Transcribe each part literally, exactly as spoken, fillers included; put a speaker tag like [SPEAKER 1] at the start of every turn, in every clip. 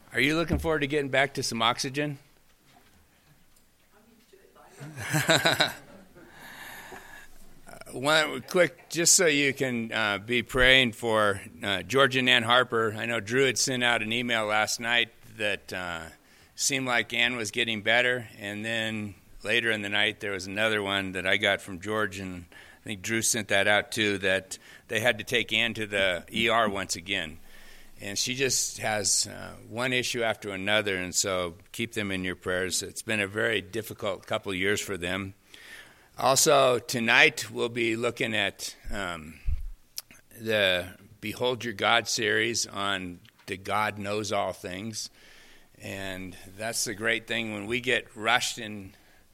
[SPEAKER 1] Are you looking forward to getting back to some oxygen? One quick, just so you can uh, be praying for uh, George and Ann Harper. I know Drew had sent out an email last night that uh, seemed like Ann was getting better, and then later in the night there was another one that I got from George, and I think Drew sent that out too, that they had to take Ann to the E R once again. And she just has uh, one issue after another, and so keep them in your prayers. It's been a very difficult couple of years for them. Also, tonight we'll be looking at um, the Behold Your God series on the God Knows All Things. And that's the great thing when we get rushed in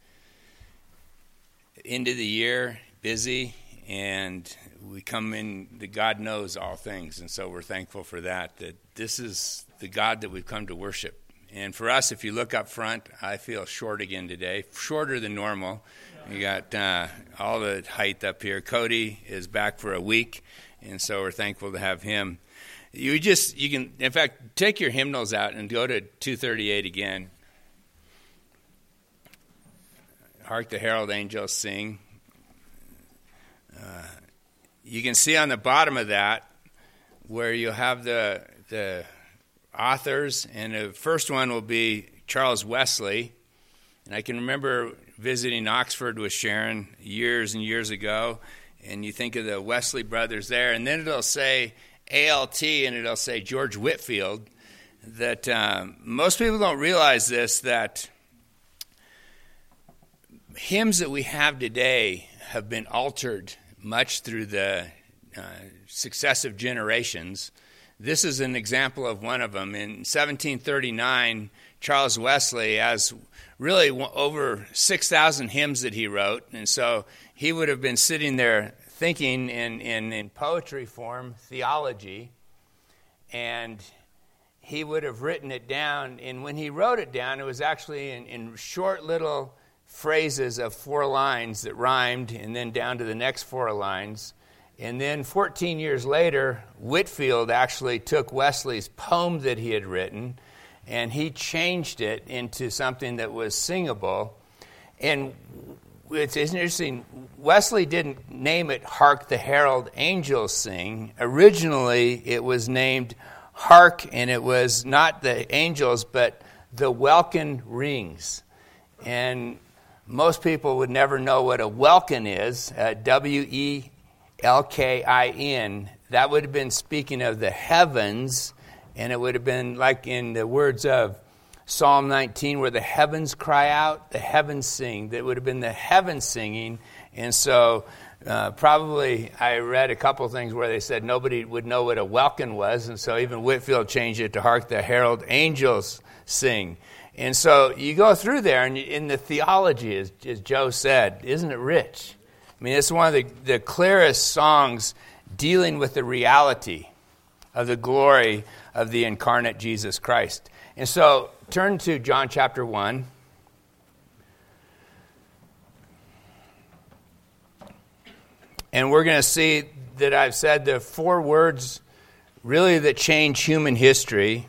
[SPEAKER 1] into the year, busy, and we come in, the God knows all things, and so we're thankful for that, that this is the God that we've come to worship. And for us, if you look up front, I feel short again today, shorter than normal. You got uh, all the height up here. Cody is back for a week, and so we're thankful to have him. You just, you can, in fact, take your hymnals out and go to two thirty-eight again. Hark the herald angels sing. Uh, you can see on the bottom of that where you have the the authors, and the first one will be Charles Wesley. And I can remember visiting Oxford with Sharon years and years ago, and you think of the Wesley brothers there, and then it'll say A L T, and it'll say George Whitefield. That um, most people don't realize this, that hymns that we have today have been altered much through the uh, successive generations. This is an example of one of them. In seventeen thirty-nine, Charles Wesley has really over six thousand hymns that he wrote, and so he would have been sitting there thinking in, in, in poetry form, theology, and he would have written it down, and when he wrote it down, it was actually in, in short little phrases of four lines that rhymed, and then down to the next four lines. And then fourteen years later, Whitefield actually took Wesley's poem that he had written, and he changed it into something that was singable. And it's interesting, Wesley didn't name it Hark the Herald Angels Sing. Originally, it was named Hark, and it was not the angels, but the welkin rings. And most people would never know what a welkin is, uh, W E L K I N. That would have been speaking of the heavens, and it would have been like in the words of Psalm nineteen, where the heavens cry out, the heavens sing. That would have been the heavens singing. And so uh, probably I read a couple things where they said nobody would know what a welkin was, and so even Whitefield changed it to Hark the Herald Angels Sing. And so you go through there, and in the theology, as, as Joe said, isn't it rich? I mean, it's one of the, the clearest songs dealing with the reality of the glory of the incarnate Jesus Christ. And so turn to John chapter one. And we're going to see that I've said the four words really that change human history.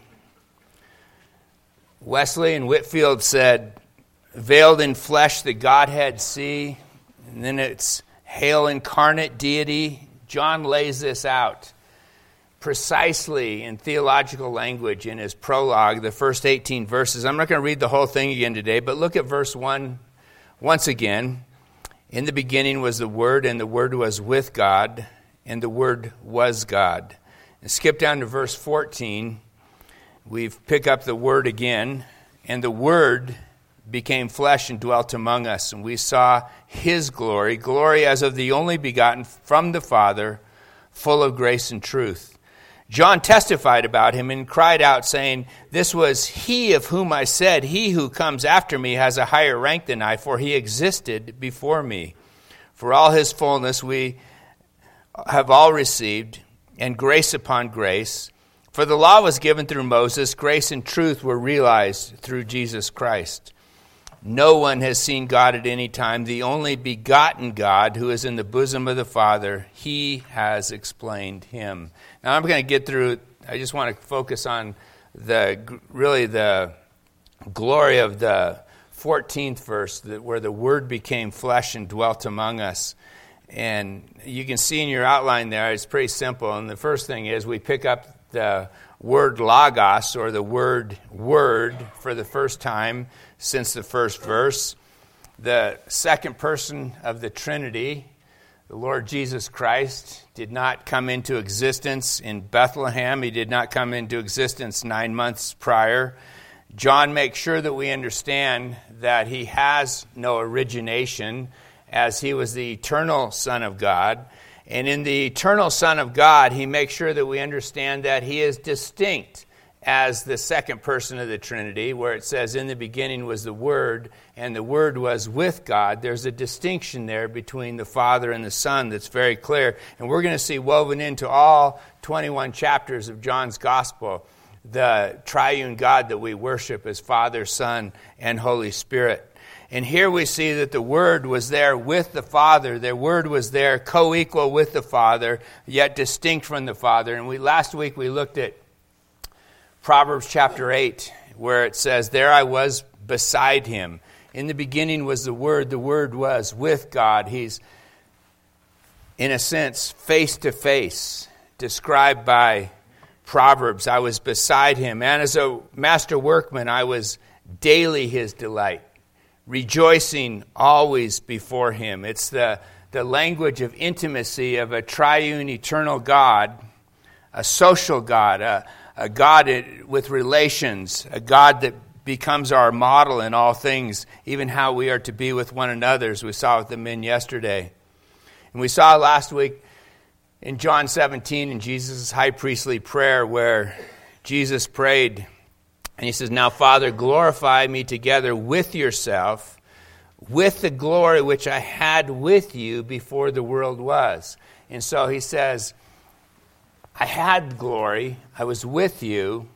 [SPEAKER 1] Wesley and Whitefield said, veiled in flesh the Godhead see. And then it's hail incarnate deity. John lays this out precisely in theological language in his prologue, the first eighteen verses. I'm not going to read the whole thing again today, but look at verse one once again. In the beginning was the Word, and the Word was with God, and the Word was God. And skip down to verse fourteen. We pick up the Word again, and the Word became flesh and dwelt among us, and we saw His glory, glory as of the only begotten from the Father, full of grace and truth. John testified about Him and cried out, saying, this was He of whom I said, he who comes after me has a higher rank than I, for He existed before me. For all His fullness we have all received, and grace upon grace. For the law was given through Moses, grace and truth were realized through Jesus Christ. No one has seen God at any time. The only begotten God who is in the bosom of the Father, He has explained Him. Now I'm going to get through, I just want to focus on the really the glory of the fourteenth verse, where the Word became flesh and dwelt among us. And you can see in your outline there, it's pretty simple. And the first thing is we pick up the word logos, or the word word, for the first time since the first verse. The second person of the Trinity, the Lord Jesus Christ, did not come into existence in Bethlehem. He did not come into existence nine months prior. John makes sure that we understand that he has no origination, as he was the eternal Son of God. And in the eternal Son of God, he makes sure that we understand that he is distinct as the second person of the Trinity, where it says, in the beginning was the Word, and the Word was with God. There's a distinction there between the Father and the Son that's very clear. And we're going to see woven into all twenty-one chapters of John's Gospel the triune God that we worship as Father, Son, and Holy Spirit. And here we see that the Word was there with the Father. The Word was there co-equal with the Father, yet distinct from the Father. And we last week we looked at Proverbs chapter eight, where it says, there I was beside him. In the beginning was the Word. The Word was with God. He's, in a sense, face to face, described by Proverbs. I was beside him. And as a master workman, I was daily his delight, rejoicing always before him. It's the, the language of intimacy of a triune eternal God, a social God, a, a God with relations, a God that becomes our model in all things, even how we are to be with one another, as we saw with the men yesterday. And we saw last week in John seventeen, in Jesus' high priestly prayer, where Jesus prayed, and he says, now, Father, glorify me together with yourself, with the glory which I had with you before the world was. And so he says, I had glory, I was with you.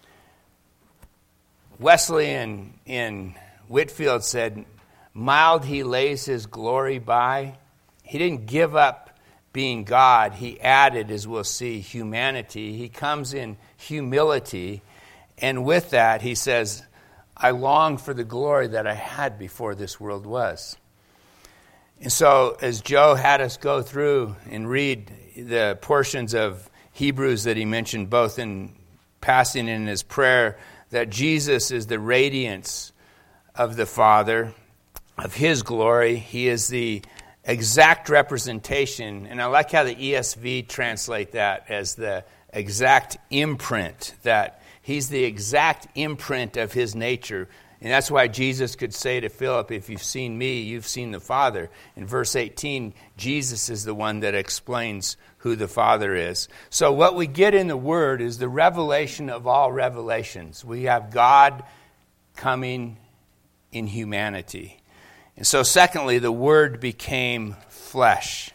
[SPEAKER 1] Wesley in, in Whitefield said, mild he lays his glory by. He didn't give up being God. He added, as we'll see, humanity. He comes in humility. And with that, he says, I long for the glory that I had before this world was. And so, as Joe had us go through and read the portions of Hebrews that he mentioned, both in passing and in his prayer, that Jesus is the radiance of the Father, of his glory. He is the exact representation, and I like how the E S V translate that as the exact imprint, that he's the exact imprint of his nature. And that's why Jesus could say to Philip, if you've seen me, you've seen the Father. In verse eighteen, Jesus is the one that explains who the Father is. So what we get in the Word is the revelation of all revelations. We have God coming in humanity. And so secondly, the Word became flesh.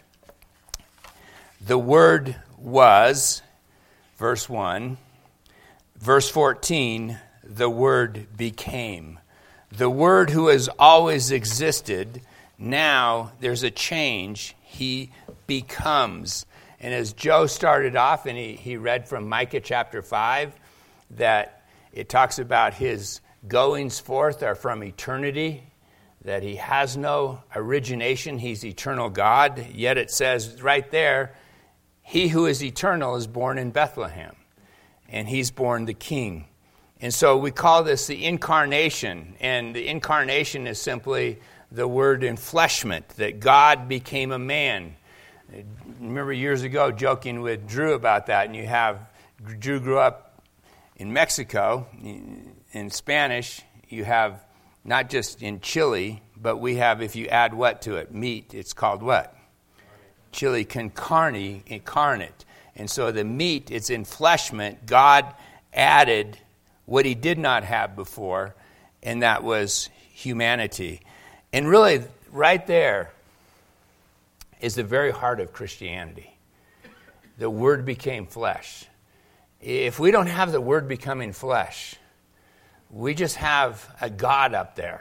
[SPEAKER 1] The Word was, verse one. Verse fourteen, the Word became. The Word who has always existed, now there's a change. He becomes. And as Joe started off, and he, he read from Micah chapter five, that it talks about his goings forth are from eternity, that he has no origination, he's eternal God. Yet it says right there, he who is eternal is born in Bethlehem, and he's born the King. And so we call this the incarnation, and the incarnation is simply the word enfleshment, that God became a man. Remember years ago joking with Drew about that, and you have, Drew grew up in Mexico. In Spanish, you have not just in chili, but we have, if you add what to it? Meat. It's called what? Chili con carne, incarnate. And so the meat, it's enfleshment. God added what he did not have before, and that was humanity. And really, right there is the very heart of Christianity. The Word became flesh. If we don't have the Word becoming flesh, we just have a God up there.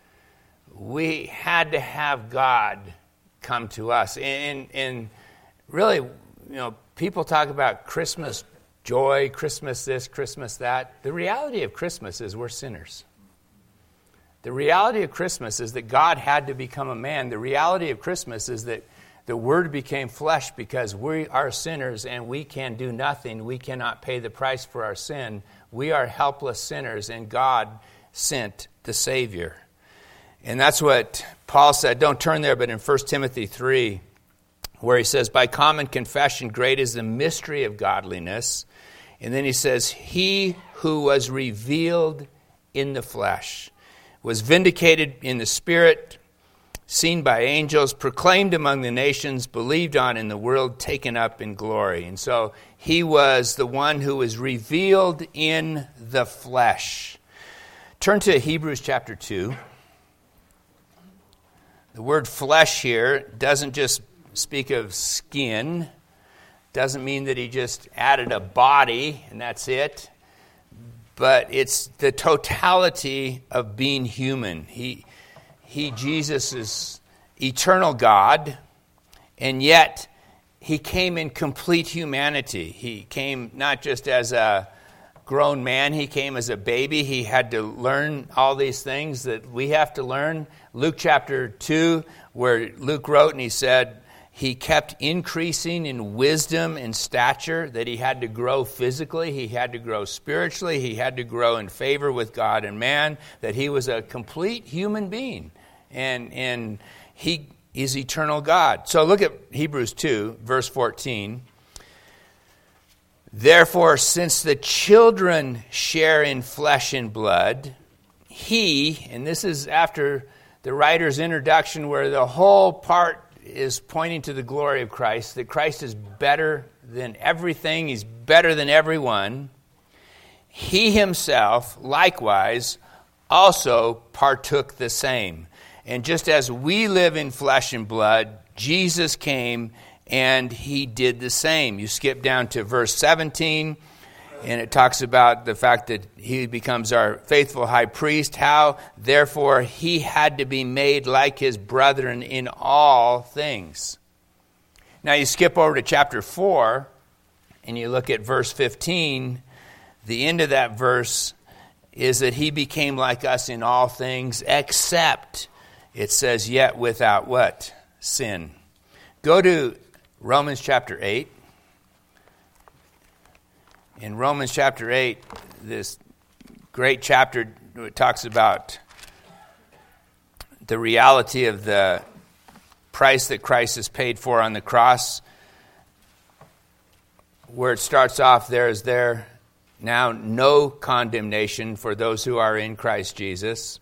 [SPEAKER 1] We had to have God come to us. And, and really, you know, people talk about Christmas joy, Christmas this, Christmas that. The reality of Christmas is we're sinners. The reality of Christmas is that God had to become a man. The reality of Christmas is that the Word became flesh because we are sinners and we can do nothing. We cannot pay the price for our sin. We are helpless sinners, and God sent the Savior. And that's what Paul said. Don't turn there, but in First Timothy three, where he says, by common confession, great is the mystery of godliness. And then he says, he who was revealed in the flesh, was vindicated in the Spirit, seen by angels, proclaimed among the nations, believed on in the world, taken up in glory. And so he was the one who was revealed in the flesh. Turn to Hebrews chapter two. The word flesh here doesn't just speak of skin, doesn't mean that he just added a body and that's it. But it's the totality of being human. He, he, Jesus, is eternal God, and yet he came in complete humanity. He came not just as a grown man, he came as a baby. He had to learn all these things that we have to learn. Luke chapter two, where Luke wrote and he said, he kept increasing in wisdom and stature, that he had to grow physically, he had to grow spiritually, he had to grow in favor with God and man, that he was a complete human being. And, and he is eternal God. So look at Hebrews two, verse fourteen. Therefore, since the children share in flesh and blood, he, and this is after the writer's introduction where the whole part is pointing to the glory of Christ, that Christ is better than everything, he's better than everyone. He himself, likewise, also partook the same. And just as we live in flesh and blood, Jesus came and he did the same. You skip down to verse seventeen, and it talks about the fact that he becomes our faithful high priest. How, therefore, he had to be made like his brethren in all things. Now you skip over to chapter four, and you look at verse fifteen. The end of that verse is that he became like us in all things, except, it says, yet without what? Sin. Go to Romans chapter eight. In Romans chapter eight, this great chapter talks about the reality of the price that Christ has paid for on the cross. Where it starts off, there is there now no condemnation for those who are in Christ Jesus.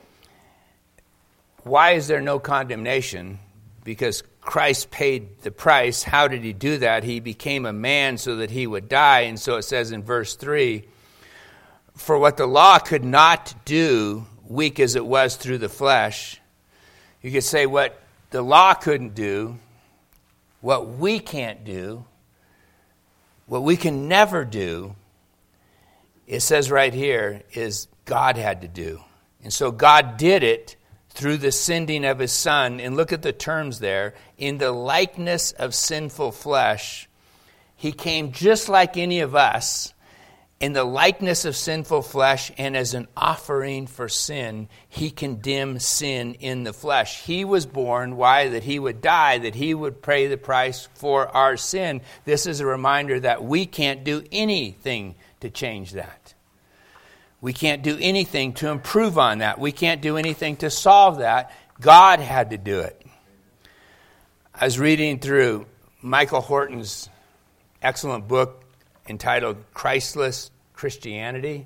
[SPEAKER 1] Why is there no condemnation? Because Christ paid the price. How did he do that? He became a man so that he would die. And so it says in verse three, for what the law could not do, weak as it was through the flesh. You could say what the law couldn't do, what we can't do, what we can never do, it says right here, is God had to do. And so God did it through the sending of his Son. And look at the terms there. In the likeness of sinful flesh, he came just like any of us, in the likeness of sinful flesh, and as an offering for sin, he condemned sin in the flesh. He was born, why? That he would die, that he would pay the price for our sin. This is a reminder that we can't do anything to change that. We can't do anything to improve on that. We can't do anything to solve that. God had to do it. I was reading through Michael Horton's excellent book entitled Christless Christianity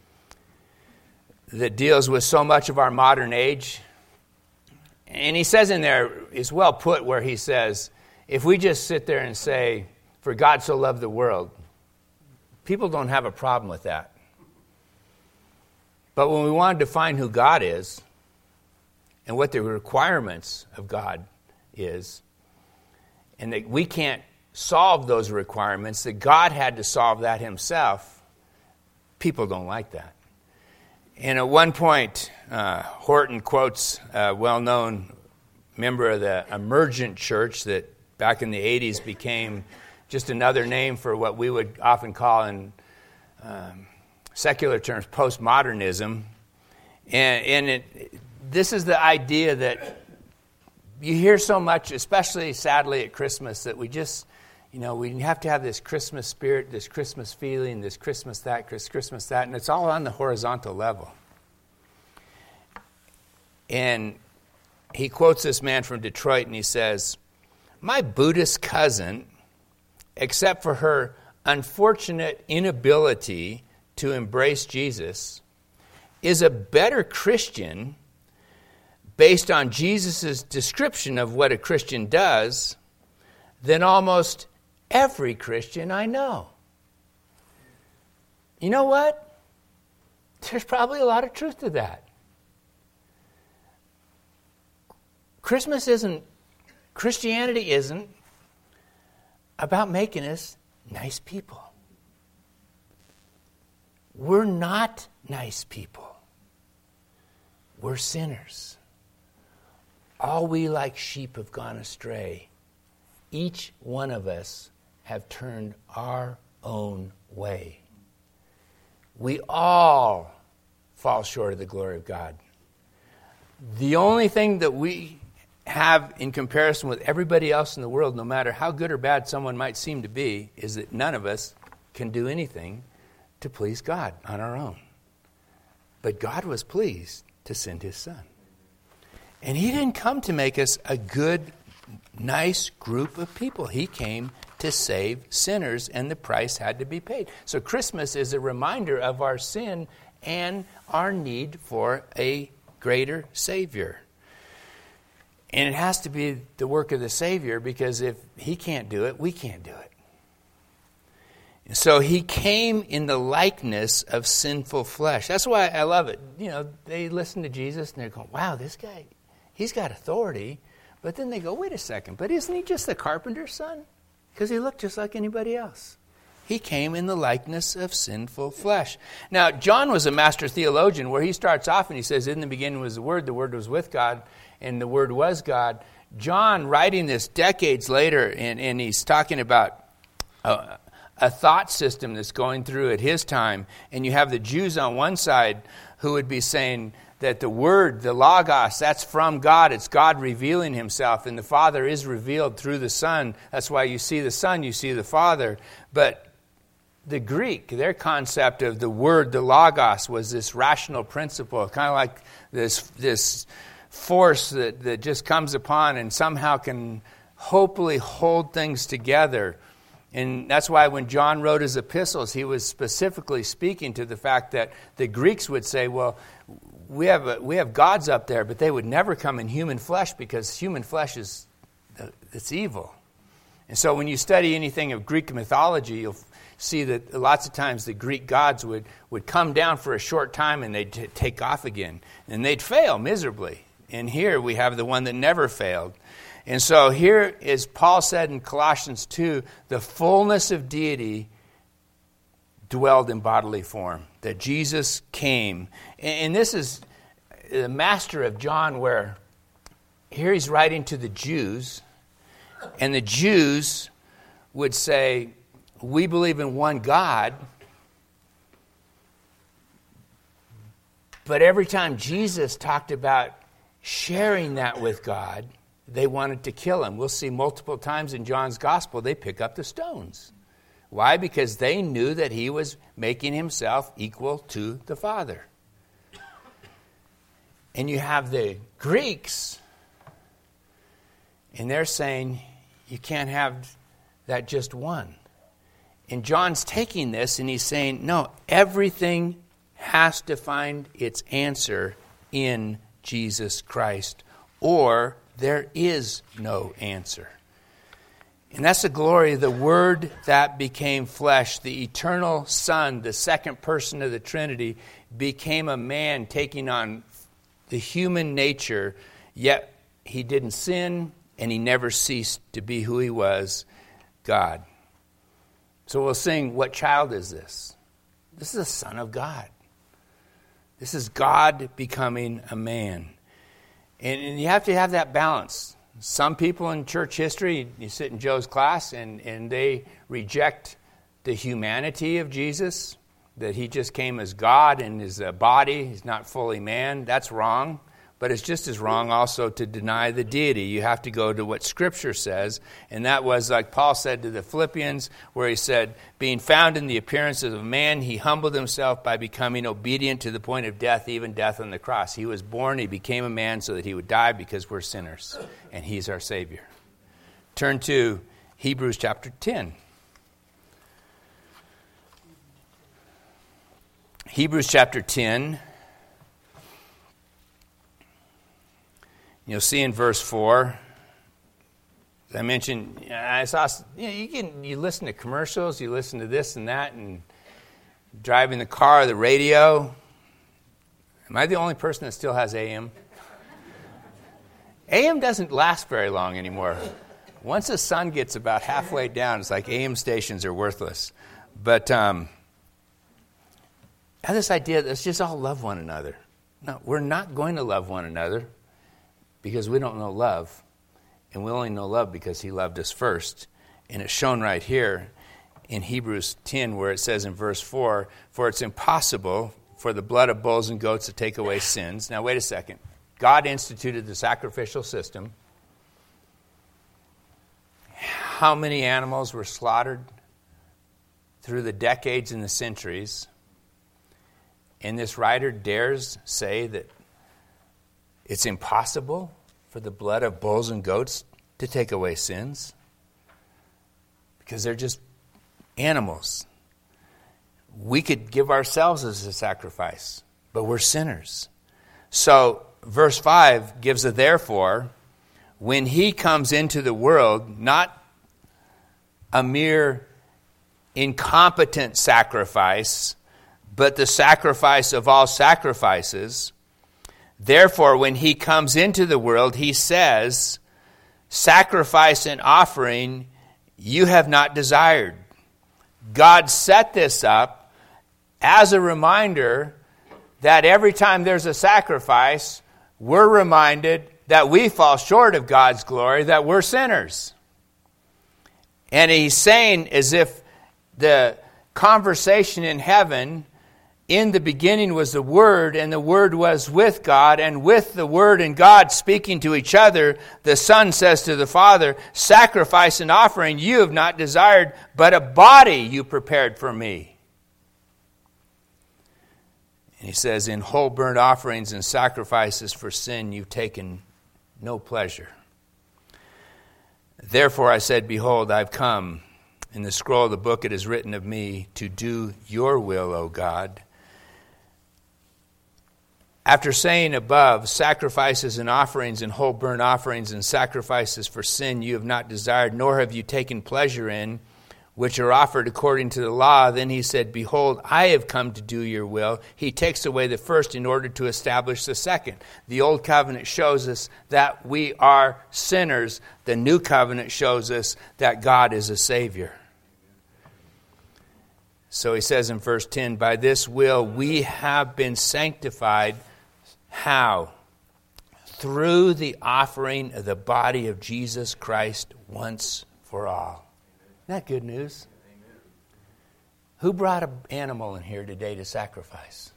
[SPEAKER 1] that deals with so much of our modern age. And he says in there, it's well put, where he says, if we just sit there and say, for God so loved the world, people don't have a problem with that. But when we want to define who God is and what the requirements of God is, and that we can't solve those requirements, that God had to solve that himself, people don't like that. And at one point, uh, Horton quotes a well-known member of the Emergent Church that back in the eighties became just another name for what we would often call in um, secular terms postmodernism. And, and it, this is the idea that you hear so much, especially sadly at Christmas, that we just, you know, we have to have this Christmas spirit, this Christmas feeling, this Christmas that, this Christmas that, and it's all on the horizontal level. And he quotes this man from Detroit, and he says, "My Buddhist cousin, except for her unfortunate inability to embrace Jesus, is a better Christian based on Jesus' description of what a Christian does than almost every Christian I know." You know what? There's probably a lot of truth to that. Christmas isn't, Christianity isn't about making us nice people. We're not nice people. We're sinners. All we like sheep have gone astray. Each one of us have turned our own way. We all fall short of the glory of God. The only thing that we have in comparison with everybody else in the world, no matter how good or bad someone might seem to be, is that none of us can do anything to please God on our own. But God was pleased to send his Son. And he didn't come to make us a good, nice group of people. He came to save sinners, and the price had to be paid. So Christmas is a reminder of our sin and our need for a greater Savior. And it has to be the work of the Savior, because if he can't do it, we can't do it. And so he came in the likeness of sinful flesh. That's why I love it. You know, they listen to Jesus and they're going, wow, this guy, he's got authority. But then they go, wait a second, but isn't he just the carpenter's son? Because he looked just like anybody else. He came in the likeness of sinful flesh. Now, John was a master theologian, where he starts off and he says, in the beginning was the Word, the Word was with God, and the Word was God. John, writing this decades later, and, and he's talking about a, a thought system that's going through at his time, and you have the Jews on one side who would be saying that the Word, the Logos, that's from God. It's God revealing himself, and the Father is revealed through the Son. That's why you see the Son, you see the Father. But the Greek, their concept of the Word, the Logos, was this rational principle, kind of like this this force that, that just comes upon and somehow can hopefully hold things together. And that's why when John wrote his epistles, he was specifically speaking to the fact that the Greeks would say, well, we have a, we have gods up there, but they would never come in human flesh, because human flesh is it's evil. And so when you study anything of Greek mythology, you'll see that lots of times the Greek gods would, would come down for a short time and they'd t- take off again. And they'd fail miserably. And here we have the one that never failed. And so here is Paul said in Colossians two, the fullness of deity dwelled in bodily form. That Jesus came. And, and this is the master of John, where here he's writing to the Jews. And the Jews would say, we believe in one God, but every time Jesus talked about sharing that with God, they wanted to kill him. We'll see multiple times in John's gospel, they pick up the stones. Why? Because they knew that he was making himself equal to the Father. And you have the Greeks, and they're saying, you can't have that just one. And John's taking this and he's saying, no, everything has to find its answer in Jesus Christ, or there is no answer. And that's the glory of the Word that became flesh. The eternal Son, the second person of the Trinity, became a man taking on the human nature, yet he didn't sin and he never ceased to be who he was, God. So we'll sing, what child is this? This is the Son of God. This is God becoming a man. And, and you have to have that balance. Some people in church history, you sit in Joe's class, and, and they reject the humanity of Jesus, that he just came as God in his uh, body. He's not fully man. That's wrong. But it's just as wrong also to deny the deity. You have to go to what Scripture says. And that was like Paul said to the Philippians, where he said, being found in the appearance of a man, he humbled himself by becoming obedient to the point of death, even death on the cross. He was born, he became a man so that he would die because we're sinners. And he's our Savior. Turn to Hebrews chapter ten. Hebrews chapter ten. You'll see in verse four, as I mentioned, I saw, you know, you can, you listen to commercials, you listen to this and that, and driving the car, the radio. Am I the only person that still has A M? A M doesn't last very long anymore. Once the sun gets about halfway down, it's like A M stations are worthless. But um, I have this idea that let's just all love one another. No, we're not going to love one another, because we don't know love, and we only know love because he loved us first. And it's shown right here in Hebrews ten, where it says in verse four, for it's impossible for the blood of bulls and goats to take away sins. Now wait a second. God instituted the sacrificial system. How many animals were slaughtered through the decades and the centuries? And this writer dares say that it's impossible for the blood of bulls and goats to take away sins, because they're just animals. We could give ourselves as a sacrifice, but we're sinners. So verse five gives a therefore, when he comes into the world, not a mere incompetent sacrifice, but the sacrifice of all sacrifices. Therefore, when he comes into the world, he says, sacrifice and offering you have not desired. God set this up as a reminder that every time there's a sacrifice, we're reminded that we fall short of God's glory, that we're sinners. And he's saying, as if the conversation in heaven, in the beginning was the Word, and the Word was with God, and with the Word and God speaking to each other, the Son says to the Father, sacrifice and offering you have not desired, but a body you prepared for me. And he says, in whole burnt offerings and sacrifices for sin you've taken no pleasure. Therefore I said, behold, I've come. In the scroll of the book it is written of me, to do your will, O God. After saying above, sacrifices and offerings and whole burnt offerings and sacrifices for sin you have not desired, nor have you taken pleasure in, which are offered according to the law, then he said, behold, I have come to do your will. He takes away the first in order to establish the second. The old covenant shows us that we are sinners. The new covenant shows us that God is a Savior. So he says in verse ten, by this will we have been sanctified. How? Through the offering of the body of Jesus Christ once for all. Isn't that good news? Amen. Who brought an animal in here today to sacrifice?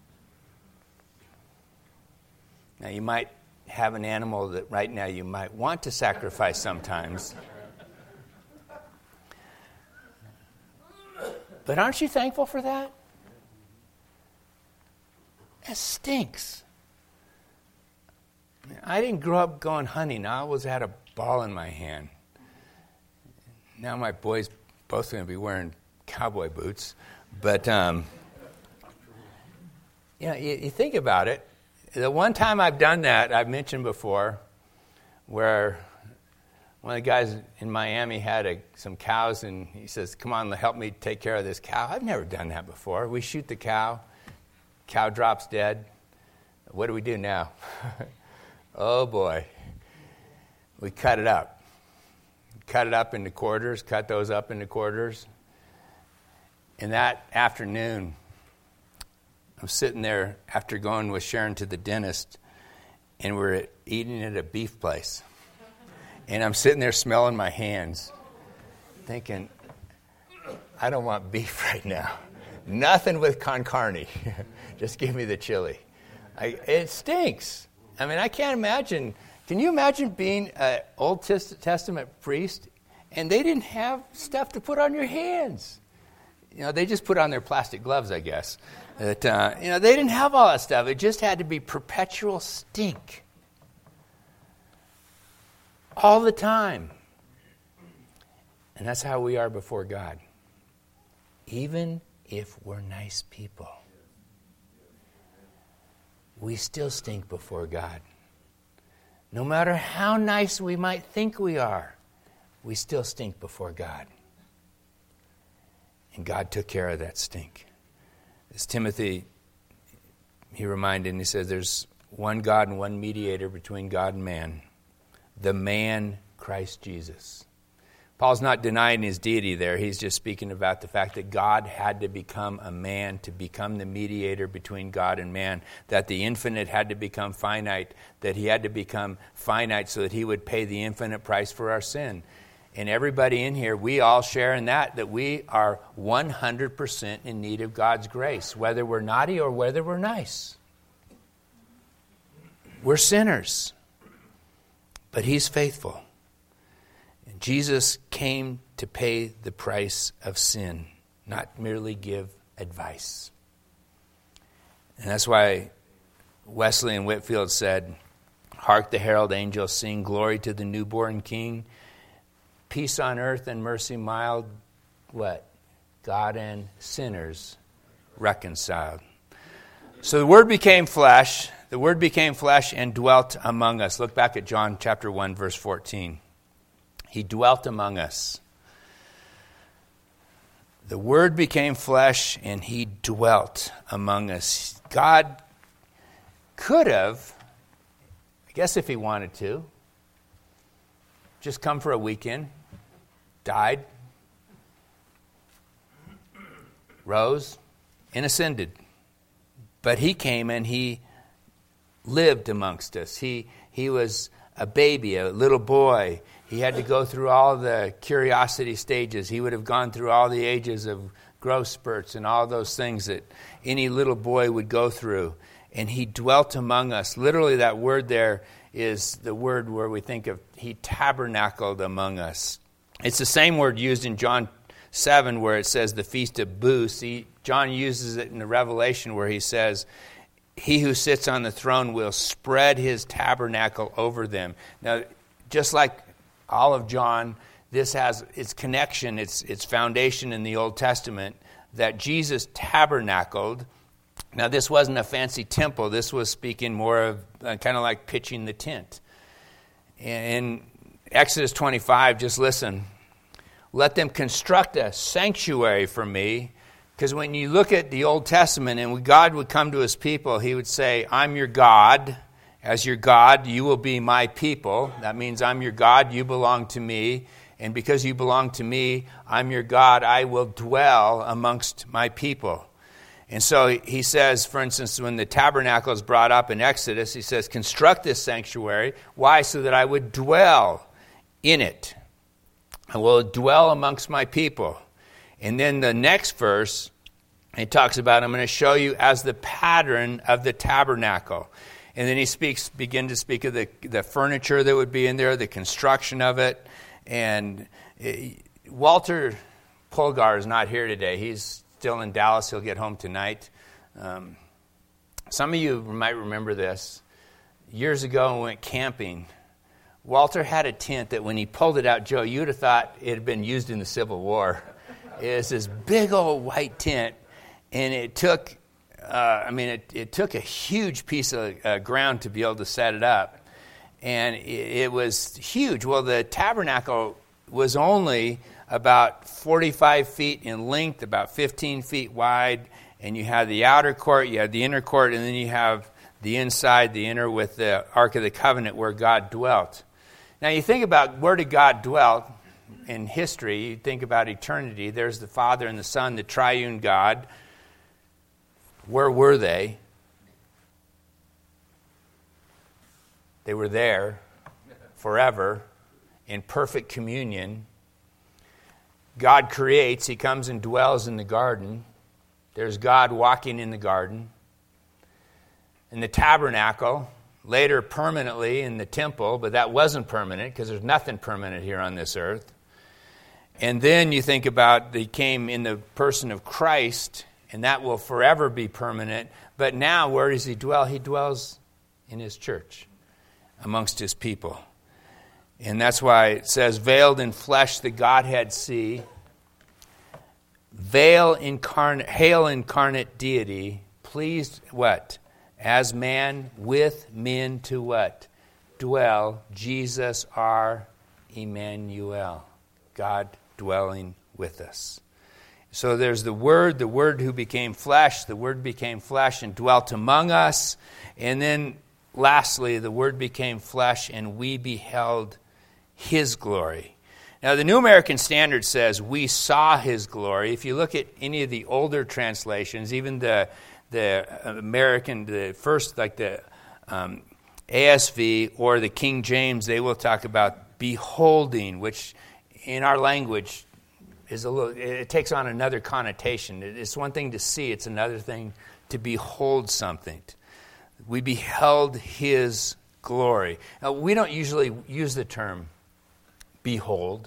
[SPEAKER 1] Now you might have an animal that right now you might want to sacrifice sometimes. But aren't you thankful for that? That stinks. I didn't grow up going hunting. I always had a ball in my hand. Now my boys both going to be wearing cowboy boots. But, um, you know, you, you think about it. The one time I've done that, I've mentioned before, where one of the guys in Miami had a, some cows, and he says, come on, help me take care of this cow. I've never done that before. We shoot the cow. Cow drops dead. What do we do now? Oh, boy. We cut it up. Cut it up into quarters, cut those up into quarters. And that afternoon, I'm sitting there after going with Sharon to the dentist, and we're eating at a beef place. And I'm sitting there smelling my hands, thinking, I don't want beef right now. Nothing with con carne. Just give me the chili. I, it stinks. I mean, I can't imagine. Can you imagine being an Old Testament priest and they didn't have stuff to put on your hands? You know, they just put on their plastic gloves, I guess. But, uh, you know, they didn't have all that stuff. It just had to be perpetual stink. All the time. And that's how we are before God. Even if we're nice people, we still stink before God. No matter how nice we might think we are, we still stink before God. And God took care of that stink. As Timothy, he reminded, and he says, there's one God and one mediator between God and man, the man Christ Jesus. Paul's not denying his deity there. He's just speaking about the fact that God had to become a man to become the mediator between God and man, that the infinite had to become finite, that he had to become finite so that he would pay the infinite price for our sin. And everybody in here, we all share in that, that we are one hundred percent in need of God's grace, whether we're naughty or whether we're nice. We're sinners, but he's faithful. And Jesus came to pay the price of sin, not merely give advice. And that's why Wesley and Whitefield said, "Hark the herald angels sing, glory to the newborn King. Peace on earth and mercy mild, what? God and sinners reconciled." So the Word became flesh. The Word became flesh and dwelt among us. Look back at John chapter one, verse fourteen. He dwelt among us. The Word became flesh and he dwelt among us. God could have, I guess if he wanted to, just come for a weekend, died, rose, and ascended. But he came and he lived amongst us. He he was a baby, a little boy. He had to go through all the curiosity stages. He would have gone through all the ages of growth spurts and all those things that any little boy would go through. And he dwelt among us. Literally, that word there is the word where we think of he tabernacled among us. It's the same word used in John seven where it says the Feast of Booths. He, John uses it in the Revelation where he says, he who sits on the throne will spread his tabernacle over them. Now, just like all of John, this has its connection, its, its foundation in the Old Testament, that Jesus tabernacled. Now, this wasn't a fancy temple. This was speaking more of uh, kind of like pitching the tent. In Exodus twenty-five, just listen. Let them construct a sanctuary for me. Because when you look at the Old Testament and when God would come to his people, he would say, I'm your God. As your God, you will be my people. That means I'm your God, you belong to me. And because you belong to me, I'm your God, I will dwell amongst my people. And so he says, for instance, when the tabernacle is brought up in Exodus, he says, construct this sanctuary. Why? So that I would dwell in it. I will dwell amongst my people. And then the next verse, he talks about, I'm going to show you as the pattern of the tabernacle. And then he speaks, begin to speak of the, the furniture that would be in there, the construction of it. And it, Walter Polgar is not here today. He's still in Dallas. He'll get home tonight. Um, some of you might remember this. Years ago, when we went camping, Walter had a tent that when he pulled it out, Joe, you'd have thought it had been used in the Civil War. It was this big old white tent, and it took, uh, I mean, it, it took a huge piece of uh, ground to be able to set it up. And it, it was huge. Well, the tabernacle was only about forty-five feet in length, about fifteen feet wide, and you have the outer court, you have the inner court, and then you have the inside, the inner with the Ark of the Covenant where God dwelt. Now you think about where did God dwell in history, you think about eternity, there's the Father and the Son, the triune God. Where were they? They were there forever in perfect communion. God creates. He comes and dwells in the garden. There's God walking in the garden. In the tabernacle, later permanently in the temple, but that wasn't permanent because there's nothing permanent here on this earth. And then you think about they came in the person of Christ, and that will forever be permanent. But now, where does he dwell? He dwells in his church, amongst his people. And that's why it says, veiled in flesh the Godhead see. Veil incarnate, hail incarnate deity, pleased what? As man with men to what? Dwell, Jesus our Emmanuel. God dwelling with us. So there's the Word, the Word who became flesh. The Word became flesh and dwelt among us. And then lastly, the Word became flesh and we beheld His glory. Now, the New American Standard says we saw His glory. If you look at any of the older translations, even the the American, the first, like the um, A S V or the King James, they will talk about beholding, which in our language is a little, it takes on another connotation. It's one thing to see, it's another thing to behold something. We beheld His glory. Now, we don't usually use the term behold.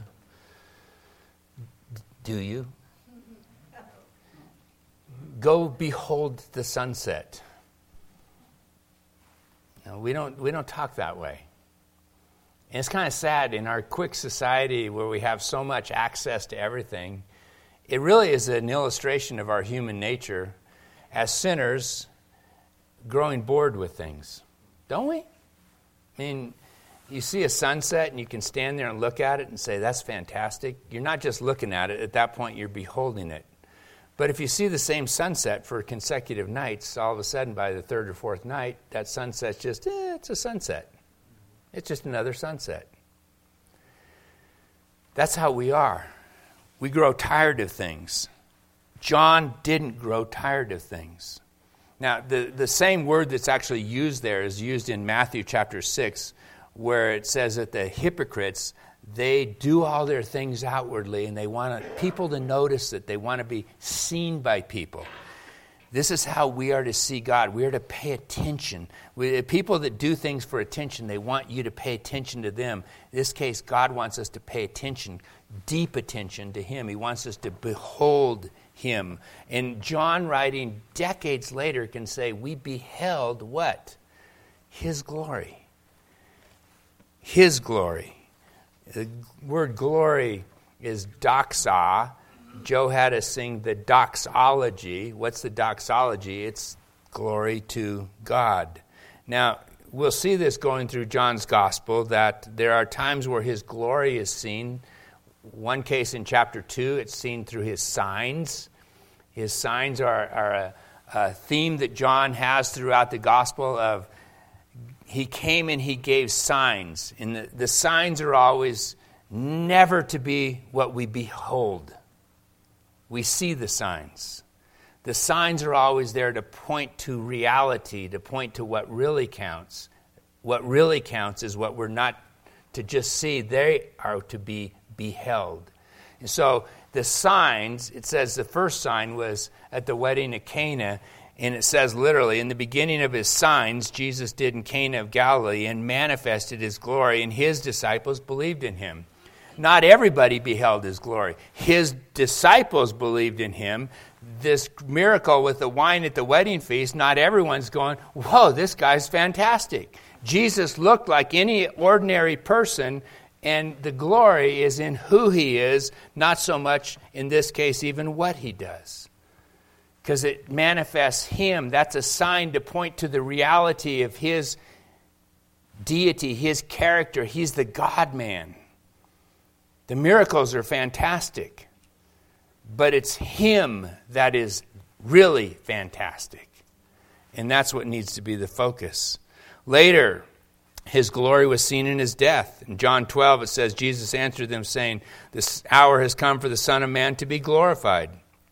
[SPEAKER 1] Do you? Go behold the sunset. No, we don't we don't talk that way. And it's kind of sad in our quick society where we have so much access to everything. It really is an illustration of our human nature as sinners growing bored with things. Don't we? I mean, you see a sunset and you can stand there and look at it and say, that's fantastic. You're not just looking at it. At that point, you're beholding it. But if you see the same sunset for consecutive nights, all of a sudden by the third or fourth night, that sunset's just, eh, it's a sunset. It's just another sunset. That's how we are. We grow tired of things. John didn't grow tired of things. Now, the, the same word that's actually used there is used in Matthew chapter six, where it says that the hypocrites, they do all their things outwardly, and they want people to notice it. They want to be seen by people. This is how we are to see God. We are to pay attention. We, people that do things for attention, they want you to pay attention to them. In this case, God wants us to pay attention, deep attention to Him. He wants us to behold Him. And John, writing decades later, can say, we beheld what? His glory. His glory. The word glory is doxa. Joe had us sing the doxology. What's the doxology? It's glory to God. Now, we'll see this going through John's gospel, that there are times where His glory is seen. One case in chapter two, it's seen through His signs. His signs are, are a, a theme that John has throughout the gospel of He came and He gave signs. And the, the signs are always never to be what we behold. We see the signs. The signs are always there to point to reality, to point to what really counts. What really counts is what we're not to just see. They are to be beheld. And so the signs, it says the first sign was at the wedding at Cana. And it says literally, in the beginning of His signs, Jesus did in Cana of Galilee and manifested His glory, and His disciples believed in Him. Not everybody beheld His glory. His disciples believed in Him. This miracle with the wine at the wedding feast, not everyone's going, whoa, this guy's fantastic. Jesus looked like any ordinary person, and the glory is in who He is, not so much, in this case, even what He does. Because it manifests Him. That's a sign to point to the reality of His deity, His character. He's the God-man. The miracles are fantastic, but it's Him that is really fantastic. And that's what needs to be the focus. Later, His glory was seen in His death. In John twelve, it says, Jesus answered them, saying, this hour has come for the Son of Man to be glorified.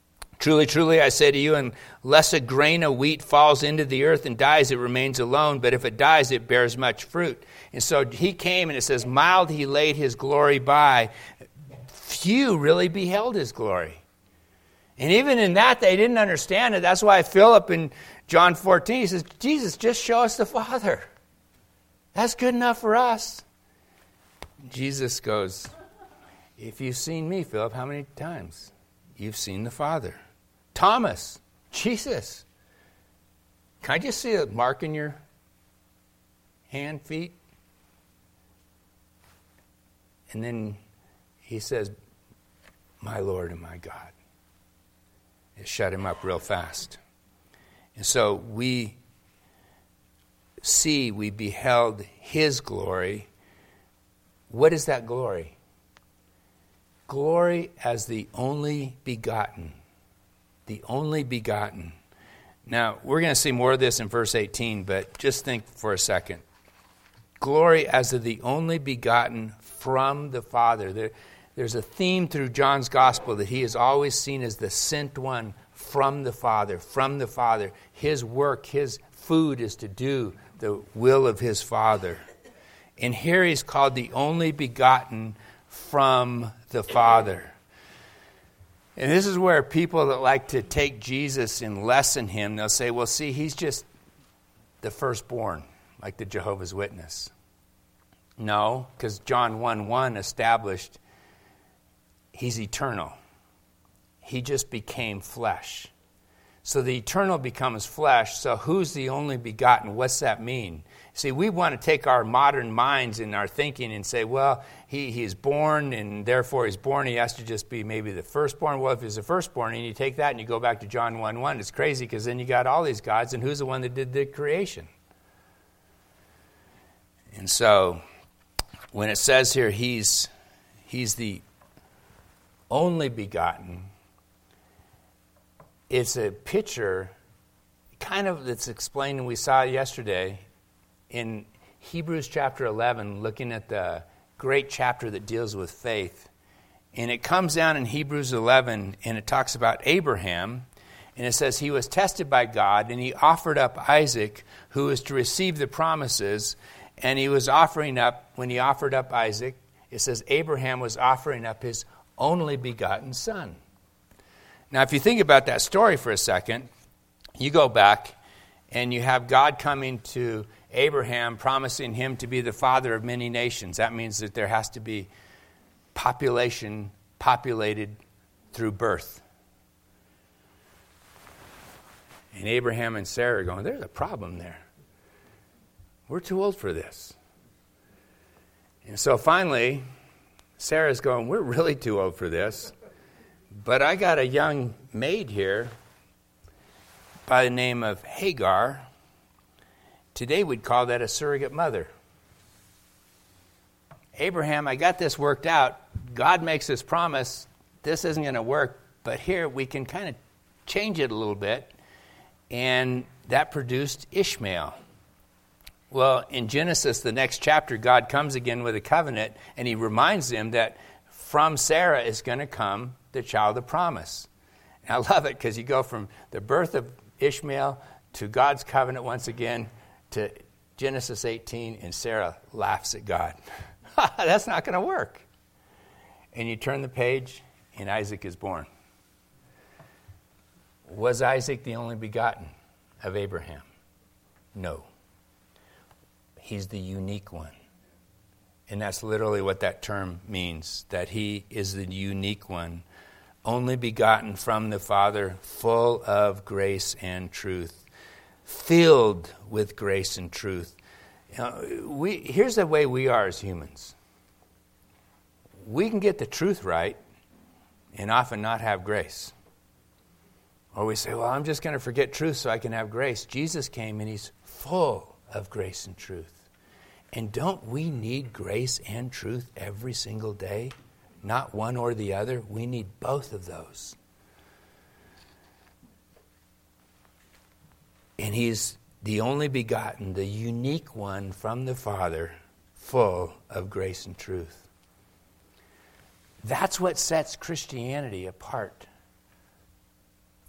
[SPEAKER 1] Truly, truly, I say to you, unless a grain of wheat falls into the earth and dies, it remains alone. But if it dies, it bears much fruit. And so he came, and it says, mild he laid his glory by. Few really beheld his glory. And even in that, they didn't understand it. That's why Philip in John fourteen, he says, Jesus, just show us the Father. That's good enough for us. Jesus goes, if you've seen me, Philip, how many times? You've seen the Father. Thomas, Jesus, can I just see a mark in your hand, feet? And then he says, my Lord and my God. It shut him up real fast. And so we see, we beheld his glory. What is that glory? Glory as the only begotten. The only begotten. Now, we're going to see more of this in verse eighteen, but just think for a second. Glory as of the only begotten from the Father. There, there's a theme through John's gospel that he is always seen as the sent one from the Father, from the Father. His work, his food is to do the will of his Father. And here he's called the only begotten from the Father. And this is where people that like to take Jesus and lessen him, they'll say, well, see, he's just the firstborn, like the Jehovah's Witness. No, because John one one established he's eternal. He just became flesh. So the eternal becomes flesh, so who's the only begotten? What's that mean? See, we want to take our modern minds and our thinking and say, well, he he's born, and therefore he's born. He has to just be maybe the firstborn. Well, if he's the firstborn, and you take that and you go back to John one one, it's crazy because then you got all these gods, and who's the one that did the creation? And so when it says here he's he's the only begotten, it's a picture kind of that's explained, and we saw it yesterday, in Hebrews chapter eleven, looking at the great chapter that deals with faith. And it comes down in Hebrews eleven, and it talks about Abraham. And it says he was tested by God, and he offered up Isaac, who was to receive the promises. And he was offering up, when he offered up Isaac, it says Abraham was offering up his only begotten son. Now, if you think about that story for a second, you go back, and you have God coming to Abraham, promising him to be the father of many nations. That means that there has to be population populated through birth. And Abraham and Sarah are going, there's a problem there. We're too old for this. And so finally, Sarah's going, we're really too old for this. But I got a young maid here by the name of Hagar. Today we'd call that a surrogate mother. Abraham, I got this worked out. God makes this promise. This isn't going to work. But here we can kind of change it a little bit. And that produced Ishmael. Well, in Genesis, the next chapter, God comes again with a covenant. And he reminds them that from Sarah is going to come the child of promise. And I love it because you go from the birth of Ishmael to God's covenant once again to Genesis eighteen, and Sarah laughs at God. That's not going to work. And you turn the page, and Isaac is born. Was Isaac the only begotten of Abraham? No. He's the unique one. And that's literally what that term means, that he is the unique one, only begotten from the Father, full of grace and truth, filled with grace and truth. You know, we, here's the way we are as humans. We can get the truth right and often not have grace. Or we say, well, I'm just going to forget truth so I can have grace. Jesus came and he's full of grace and truth. And don't we need grace and truth every single day? Not one or the other. We need both of those. And he's the only begotten, the unique one from the Father, full of grace and truth. That's what sets Christianity apart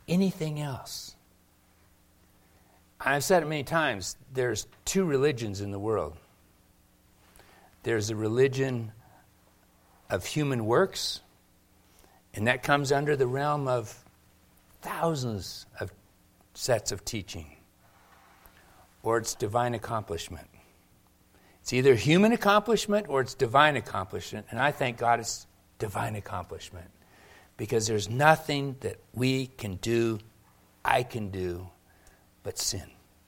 [SPEAKER 1] anything else. I've said it many times, there's two religions in the world. There's a religion of human works, and that comes under the realm of thousands of sets of teaching. Or it's divine accomplishment. It's either human accomplishment or it's divine accomplishment, and I thank God it's divine accomplishment. Because there's nothing that we can do, I can do, but sin.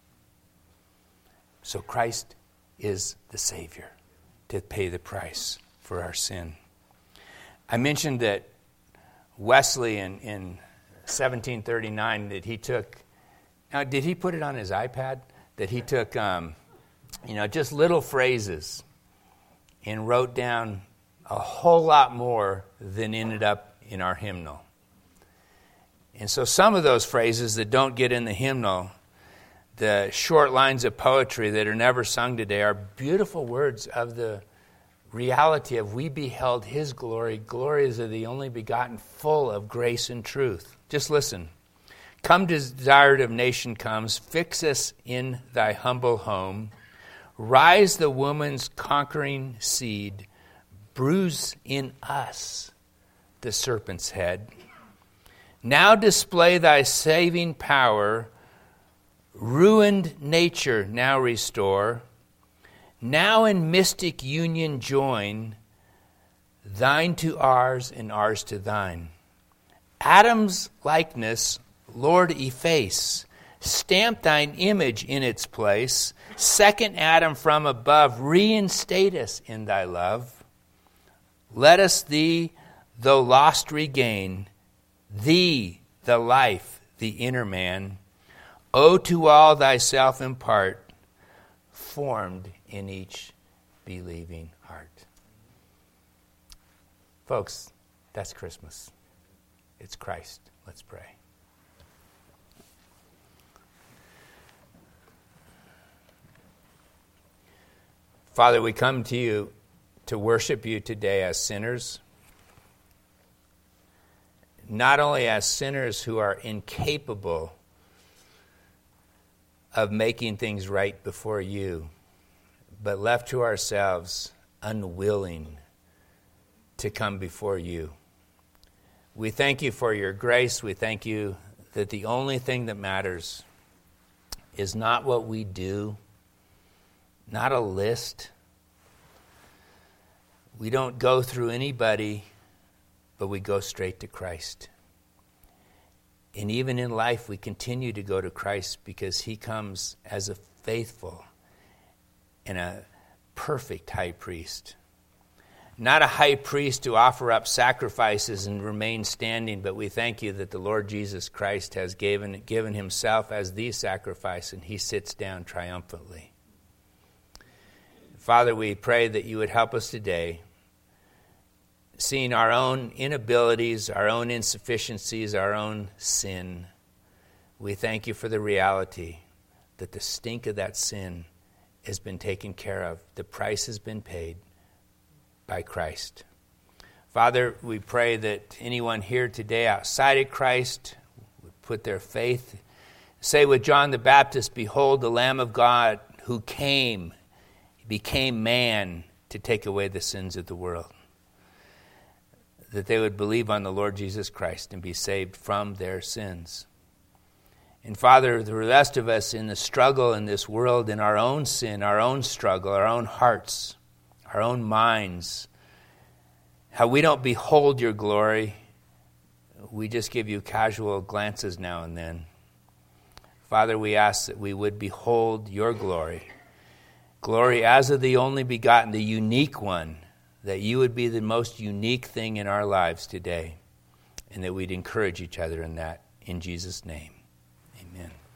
[SPEAKER 1] So Christ is the Savior to pay the price for our sin. I mentioned that Wesley in, in seventeen thirty-nine, that he took, now did he put it on his iPad? That he took, um, you know, just little phrases and wrote down a whole lot more than ended up in our hymnal. And so some of those phrases that don't get in the hymnal, the short lines of poetry that are never sung today, are beautiful words of the reality of we beheld his glory. Glories of the only begotten, full of grace and truth. Just listen. Come, desired of nation comes, fix us in thy humble home. Rise the woman's conquering seed, bruise in us the serpent's head. Now display thy saving power, ruined nature now restore. Now in mystic union join, thine to ours and ours to thine. Adam's likeness, Lord, efface. Stamp thine image in its place. Second Adam from above, reinstate us in thy love. Let us thee, though lost, regain, thee, the life, the inner man. O to all thyself impart, formed in each believing heart. Folks, that's Christmas. It's Christ. Let's pray. Father, we come to you to worship you today as sinners. Not only as sinners who are incapable of making things right before you, but left to ourselves, unwilling to come before you. We thank you for your grace. We thank you that the only thing that matters is not what we do, not a list. We don't go through anybody, but we go straight to Christ. And even in life, we continue to go to Christ because he comes as a faithful and a perfect high priest. Not a high priest to offer up sacrifices and remain standing, but we thank you that the Lord Jesus Christ has given, given himself as the sacrifice, and he sits down triumphantly. Father, we pray that you would help us today, seeing our own inabilities, our own insufficiencies, our own sin. We thank you for the reality that the stink of that sin has been taken care of. The price has been paid by Christ. Father, we pray that anyone here today outside of Christ would put their faith, say with John the Baptist, behold the Lamb of God who came, became man to take away the sins of the world. That they would believe on the Lord Jesus Christ and be saved from their sins. And Father, the rest of us in the struggle in this world, in our own sin, our own struggle, our own hearts, our own minds, how we don't behold your glory, we just give you casual glances now and then. Father, we ask that we would behold your glory, glory as of the only begotten, the unique one, that you would be the most unique thing in our lives today, and that we'd encourage each other in that. In Jesus' name, amen.